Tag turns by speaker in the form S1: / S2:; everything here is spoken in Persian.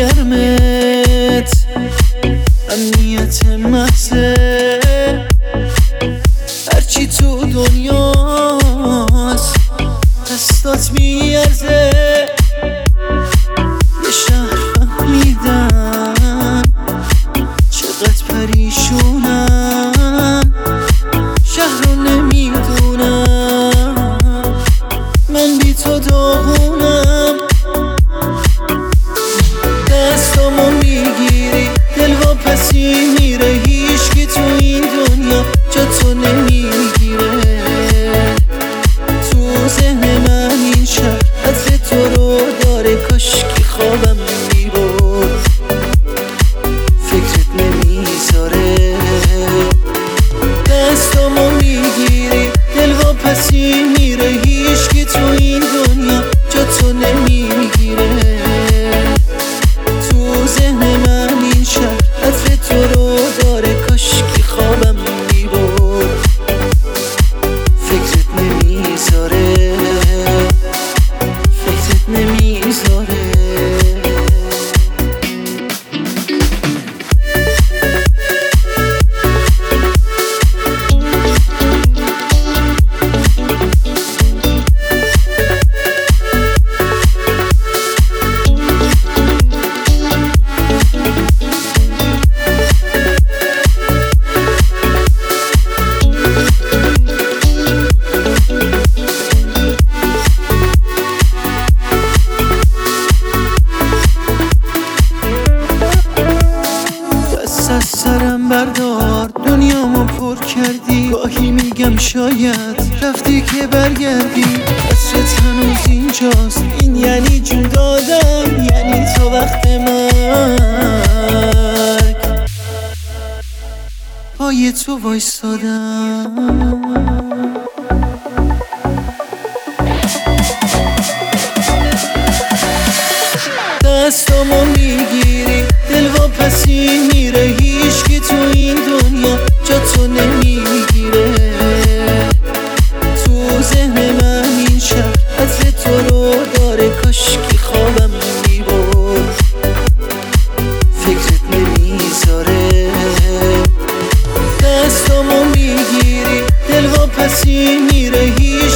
S1: گرمت امنیت محضه، هرچی تو دنیاست دستات میارزه. یه شهر فهمیدم چقدر پریشونم، شهر رو نمیدونم من بی تو داغونم. دستامو میگیری دل واپسی میره، هیچکی تو این دنیا جا تو نمیگیره. تو ذهن من این شهر عطر تو رو داره، کاشکی خوابم میبرد فکرت نمیذاره. دستامو میگیری دل واپسی میره، هیچکی تو این دنیا جا تو نمیگیره. تو ذهن من این شهر عطر تو رو داره، کاشکی خوابم میبرد فکرت نمیذاره، فکرت نمیذاره. از سرم بردار، دنیامو پر کردی. گاهی میگم شاید رفتی که برگردی، حسرت هنوز اینجاست. این یعنی جون دادن، یعنی تو وقت مرگ پای تو وایستادم. دستامو میگیری دل واپسی میره، هیچکی تو این دنیا جا تو نمیگیره. تو ذهن من این شهر عطر تو رو داره، کاشکی خوابم میبرد فکرت نمیذاره. دستامو میگیری دل واپسی میره،